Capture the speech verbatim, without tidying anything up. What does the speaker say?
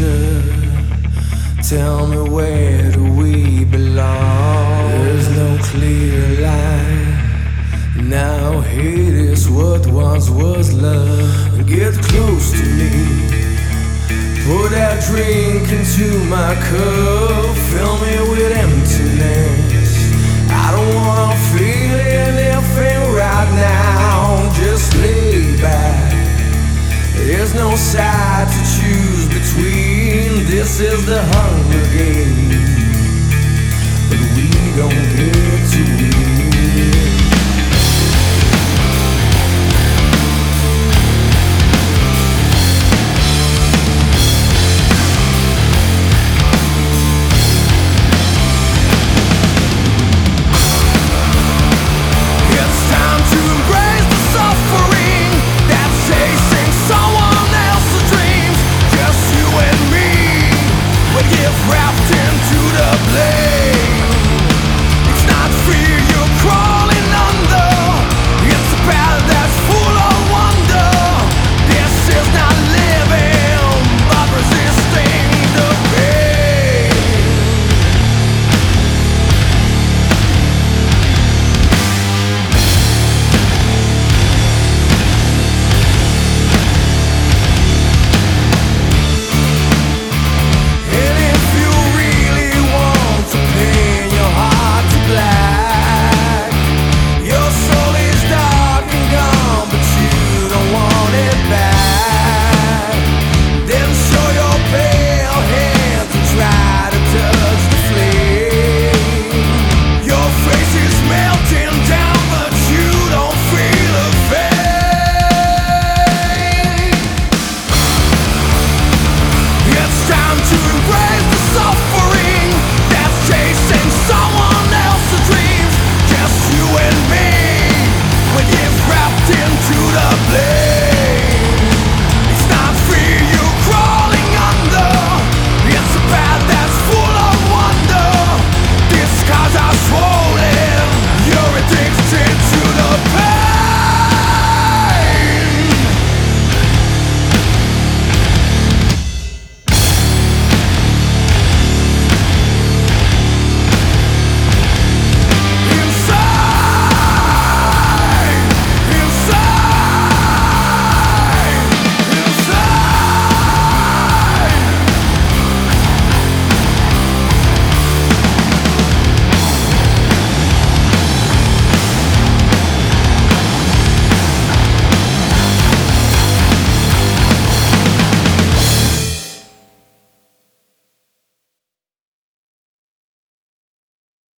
future. Tell me, where do we belong? There's no clear line. Now hate is what once was love. Get close to me, pour that drink into my cup. Fill me with emptiness. I don't wanna feel anything right now. Just lay back. There's no side to choose between. This is the Hunger Games, but we don't care.